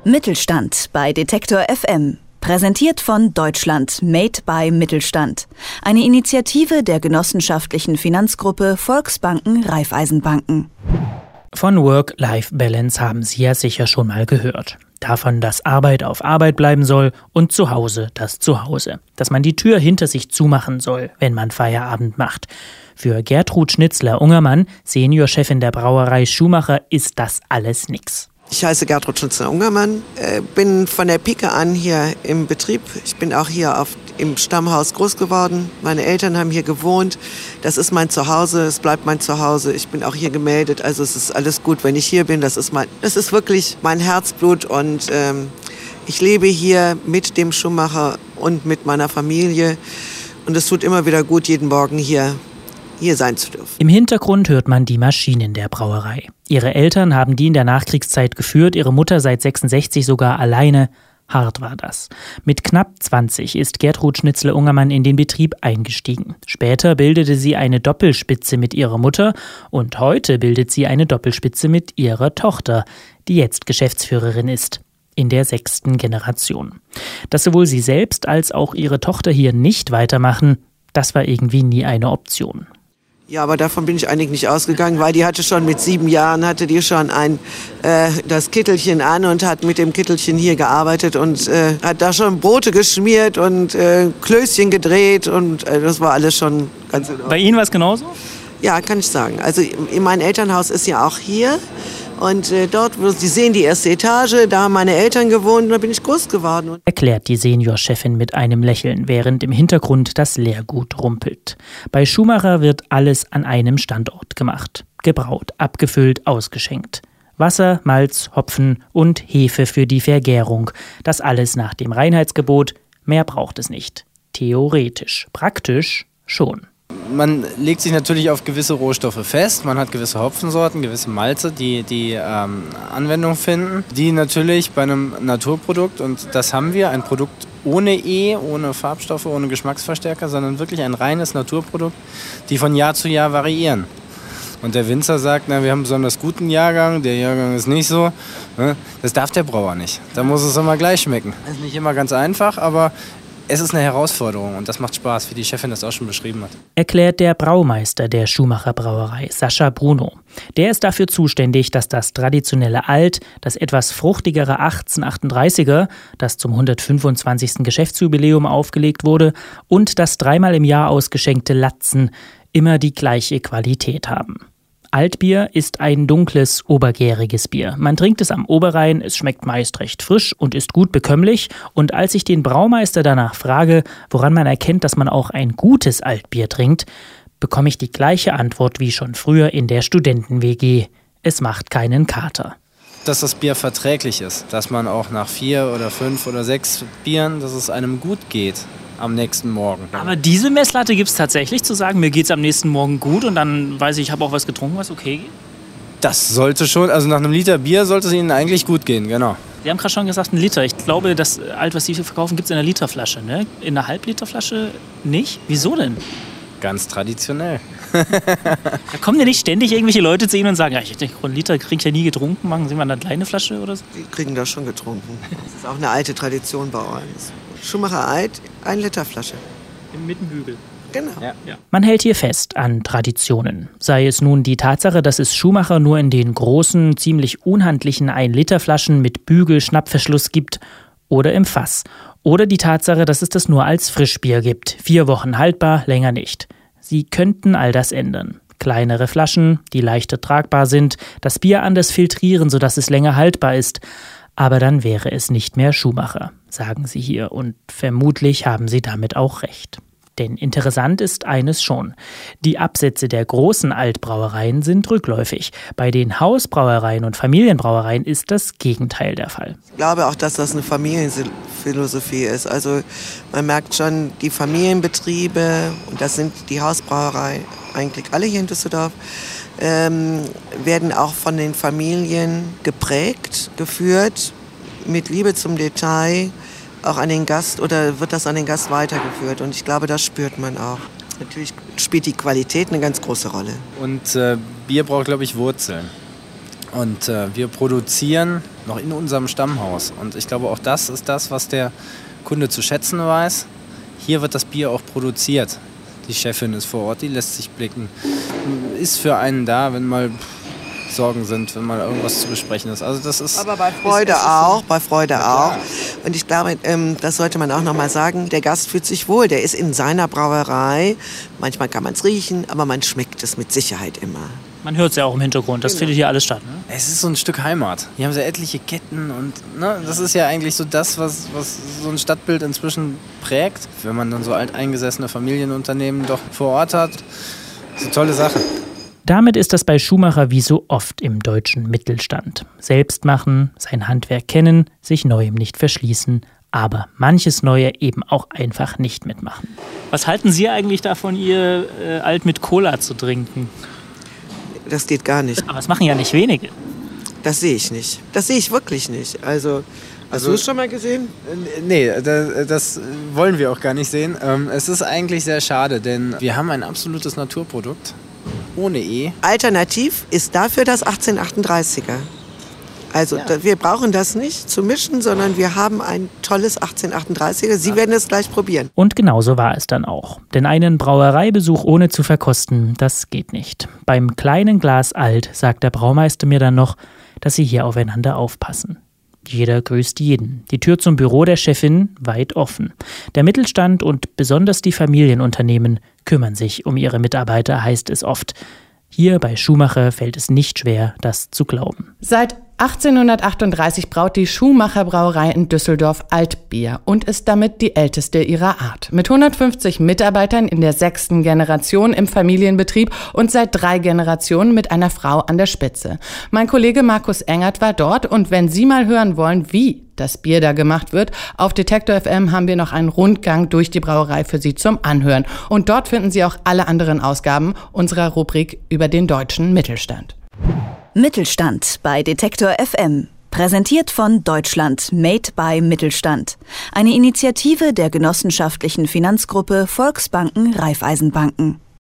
Mittelstand bei Detektor FM. Präsentiert von Deutschland Made by Mittelstand. Eine Initiative der genossenschaftlichen Finanzgruppe Volksbanken Raiffeisenbanken. Von Work-Life-Balance haben Sie ja sicher schon mal gehört. Davon, dass Arbeit auf Arbeit bleiben soll und zu Hause das Zuhause. Dass man die Tür hinter sich zumachen soll, wenn man Feierabend macht. Für Gertrud Schnitzler-Ungermann, Seniorchefin der Brauerei Schuhmacher, ist das alles nix. Ich heiße Gertrud Schnitzler-Ungermann, bin von der Pike an hier im Betrieb. Ich bin auch hier im Stammhaus groß geworden. Meine Eltern haben hier gewohnt. Das ist mein Zuhause, es bleibt mein Zuhause. Ich bin auch hier gemeldet, also es ist alles gut, wenn ich hier bin. Das ist wirklich mein Herzblut und ich lebe hier mit dem Schuhmacher und mit meiner Familie. Und es tut immer wieder gut, jeden Morgen hier sein zu dürfen. Im Hintergrund hört man die Maschinen der Brauerei. Ihre Eltern haben die in der Nachkriegszeit geführt, ihre Mutter seit 66 sogar alleine. Hart war das. Mit knapp 20 ist Gertrud Schnitzler-Ungermann in den Betrieb eingestiegen. Später bildete sie eine Doppelspitze mit ihrer Mutter und heute bildet sie eine Doppelspitze mit ihrer Tochter, die jetzt Geschäftsführerin ist. In der 6. Generation. Dass sowohl sie selbst als auch ihre Tochter hier nicht weitermachen, das war irgendwie nie eine Option. Ja, aber davon bin ich eigentlich nicht ausgegangen, weil die hatte schon mit 7 Jahren, das Kittelchen an und hat mit dem Kittelchen hier gearbeitet und hat da schon Brote geschmiert und Klößchen gedreht und das war alles schon ganz in Ordnung. Bei Ihnen war es genauso? Ja, kann ich sagen. Also mein Elternhaus ist ja auch hier und dort, Sie sehen die erste Etage, da haben meine Eltern gewohnt und da bin ich groß geworden. Erklärt die Seniorchefin mit einem Lächeln, während im Hintergrund das Leergut rumpelt. Bei Schuhmacher wird alles an einem Standort gemacht. Gebraut, abgefüllt, ausgeschenkt. Wasser, Malz, Hopfen und Hefe für die Vergärung. Das alles nach dem Reinheitsgebot. Mehr braucht es nicht. Theoretisch. Praktisch schon. Man legt sich natürlich auf gewisse Rohstoffe fest, man hat gewisse Hopfensorten, gewisse Malze, die Anwendung finden, die natürlich bei einem Naturprodukt, und das haben wir, ein Produkt ohne ohne Farbstoffe, ohne Geschmacksverstärker, sondern wirklich ein reines Naturprodukt, die von Jahr zu Jahr variieren. Und der Winzer sagt, wir haben einen besonders guten Jahrgang, der Jahrgang ist nicht so. Das darf der Brauer nicht. Da muss es immer gleich schmecken. Das ist nicht immer ganz einfach, aber es ist eine Herausforderung und das macht Spaß, wie die Chefin das auch schon beschrieben hat. Erklärt der Braumeister der Schuhmacher Brauerei, Sascha Bruno. Der ist dafür zuständig, dass das traditionelle Alt, das etwas fruchtigere 1838er, das zum 125. Geschäftsjubiläum aufgelegt wurde, und das 3-mal im Jahr ausgeschenkte Latzen immer die gleiche Qualität haben. Altbier ist ein dunkles, obergäriges Bier. Man trinkt es am Oberrhein, es schmeckt meist recht frisch und ist gut bekömmlich. Und als ich den Braumeister danach frage, woran man erkennt, dass man auch ein gutes Altbier trinkt, bekomme ich die gleiche Antwort wie schon früher in der Studenten-WG. Es macht keinen Kater. Dass das Bier verträglich ist, dass man auch nach 4 oder 5 oder 6 Bieren, dass es einem gut geht am nächsten Morgen. Aber diese Messlatte gibt es tatsächlich, zu sagen, mir geht es am nächsten Morgen gut und dann weiß ich habe auch was getrunken, was okay geht? Das sollte schon, also nach einem Liter Bier sollte es Ihnen eigentlich gut gehen, genau. Sie haben gerade schon gesagt, 1 Liter. Ich glaube, das Alt, was Sie verkaufen, gibt es in einer Literflasche, ne? In einer Halbliterflasche nicht? Wieso denn? Ganz traditionell. Da kommen ja nicht ständig irgendwelche Leute zu Ihnen und sagen, ja, ich denke, 1 Liter kriege ich ja nie getrunken, machen Sie mal eine kleine Flasche oder so? Die kriegen das schon getrunken. Das ist auch eine alte Tradition bei uns. Schuhmacher Alt, 1 Liter Flasche. Mit dem Bügel. Genau. Ja. Man hält hier fest an Traditionen. Sei es nun die Tatsache, dass es Schuhmacher nur in den großen, ziemlich unhandlichen 1-Liter-Flaschen mit Bügel-Schnappverschluss gibt oder im Fass. Oder die Tatsache, dass es das nur als Frischbier gibt. 4 Wochen haltbar, länger nicht. Sie könnten all das ändern. Kleinere Flaschen, die leichter tragbar sind, das Bier anders filtrieren, sodass es länger haltbar ist. Aber dann wäre es nicht mehr Schuhmacher, sagen sie hier. Und vermutlich haben sie damit auch recht. Denn interessant ist eines schon. Die Absätze der großen Altbrauereien sind rückläufig. Bei den Hausbrauereien und Familienbrauereien ist das Gegenteil der Fall. Ich glaube auch, dass das eine Familienphilosophie ist. Also man merkt schon, die Familienbetriebe, und das sind die Hausbrauereien eigentlich alle hier in Düsseldorf, werden auch von den Familien geprägt, geführt, mit Liebe zum Detail, auch an den Gast, oder wird das an den Gast weitergeführt. Und ich glaube, das spürt man auch. Natürlich spielt die Qualität eine ganz große Rolle. Und Bier braucht, glaube ich, Wurzeln. Und wir produzieren noch in unserem Stammhaus. Und ich glaube, auch das ist das, was der Kunde zu schätzen weiß. Hier wird das Bier auch produziert. Die Chefin ist vor Ort, die lässt sich blicken. Ist für einen da, wenn mal Sorgen sind, wenn mal irgendwas zu besprechen ist. Also das ist. Aber bei Freude auch. Und ich glaube, das sollte man auch noch mal sagen, der Gast fühlt sich wohl. Der ist in seiner Brauerei. Manchmal kann man es riechen, aber man schmeckt es mit Sicherheit immer. Man hört es ja auch im Hintergrund, das findet hier alles statt. Ne? Es ist so ein Stück Heimat. Hier haben sie etliche Ketten und das ist ja eigentlich so das, was so ein Stadtbild inzwischen prägt. Wenn man dann so alteingesessene Familienunternehmen doch vor Ort hat, ist eine tolle Sache. Damit ist das bei Schumacher wie so oft im deutschen Mittelstand. Selbst machen, sein Handwerk kennen, sich Neuem nicht verschließen, aber manches Neue eben auch einfach nicht mitmachen. Was halten Sie eigentlich davon, ihr alt mit Cola zu trinken? Das geht gar nicht. Aber es machen ja nicht wenige. Das sehe ich nicht. Das sehe ich wirklich nicht. Also hast du es schon mal gesehen? Nee, das wollen wir auch gar nicht sehen. Es ist eigentlich sehr schade, denn wir haben ein absolutes Naturprodukt. Ohne E. Alternativ ist dafür das 1838er. Also wir brauchen das nicht zu mischen, sondern wir haben ein tolles 1838er. Sie werden es gleich probieren. Und genauso war es dann auch. Denn einen Brauereibesuch ohne zu verkosten, das geht nicht. Beim kleinen Glas Alt sagt der Braumeister mir dann noch, dass sie hier aufeinander aufpassen. Jeder grüßt jeden. Die Tür zum Büro der Chefin weit offen. Der Mittelstand und besonders die Familienunternehmen kümmern sich um ihre Mitarbeiter, heißt es oft. Hier bei Schumacher fällt es nicht schwer, das zu glauben. Seit 1838 braut die Schumacher Brauerei in Düsseldorf Altbier und ist damit die älteste ihrer Art. Mit 150 Mitarbeitern in der 6. Generation im Familienbetrieb und seit 3 Generationen mit einer Frau an der Spitze. Mein Kollege Markus Engert war dort und wenn Sie mal hören wollen, wie das Bier da gemacht wird, auf Detektor FM haben wir noch einen Rundgang durch die Brauerei für Sie zum Anhören. Und dort finden Sie auch alle anderen Ausgaben unserer Rubrik über den deutschen Mittelstand. Mittelstand bei Detektor FM. Präsentiert von Deutschland Made by Mittelstand. Eine Initiative der genossenschaftlichen Finanzgruppe Volksbanken Raiffeisenbanken.